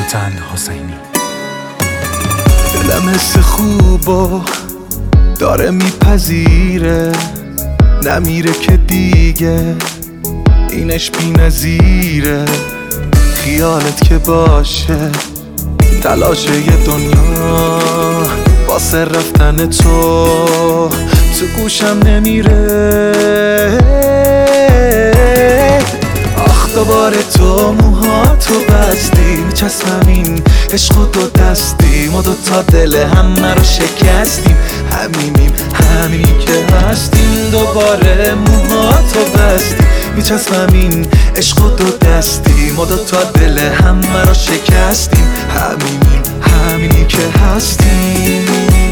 ناتن حسینی. دلم حس خوبو داره میپذیره، نمیره که دیگه اینش بی نظیره. خیالت که باشه تلاش یه دنیا واسه رفتن تو گوشم نمیره. آخ دوباره تو موهاتو بستی، میچسبم این عشق و دو دستی. ما دوتا دل همه رو شکستیم، همینی که هستیم. دوباره موهاتو بستی، میچسبم این عشق و دو دستی. ما دوتا دل همه رو شکستیم، همینی که هستیم.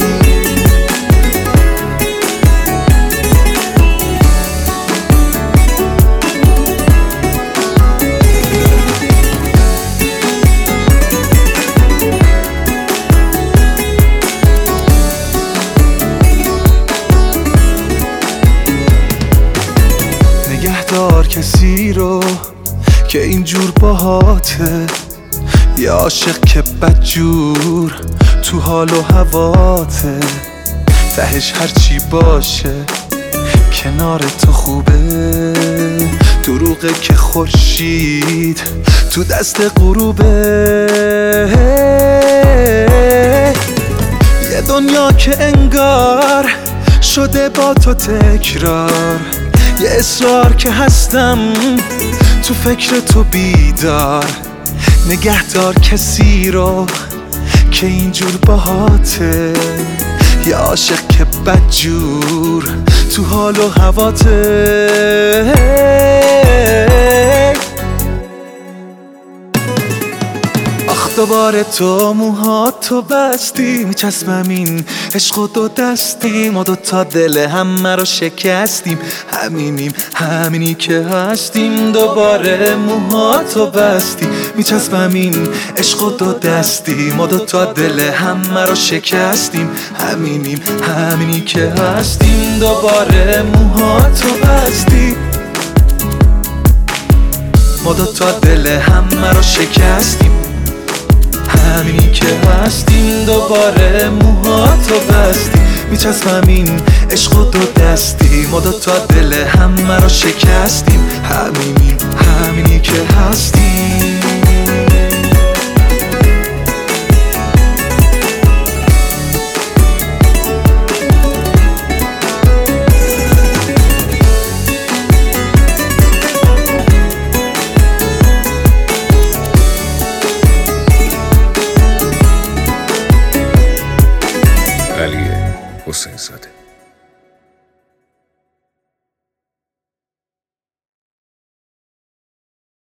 نگهدار کسی رو که اینجور باهاته، یه عاشق که بدجور تو حال و هواته. تهش هرچی باشه کنار تو خوبه، دروغه که خورشید تو دست غروبه. یه دنیا که انگار شده با تو تکرار، یه اصرار که هستم تو فکر تو بیدار. نگهدار کسی رو که اینجور باهاته، یه عاشق که بدجور تو حال و هواته. آخ دوباره تو موهاتو بستی، میچسبم این عشق و دو دستی. ما دوتا دل همه رو شکستیم، همینی که هستیم. دوباره موهاتو بستی، میچسبم این عشق و دو دستی. ما دوتا دل همه رو شکستیم، همینی که هستیم. دوباره موهاتو بستی، ما دوتا دل همه رو شکستیم، همینی که هستیم. دوباره موهاتو بستی، میچسبم این عشق و دو دستی. ما دوتا دل همه رو شکستیم، همینی که هستیم.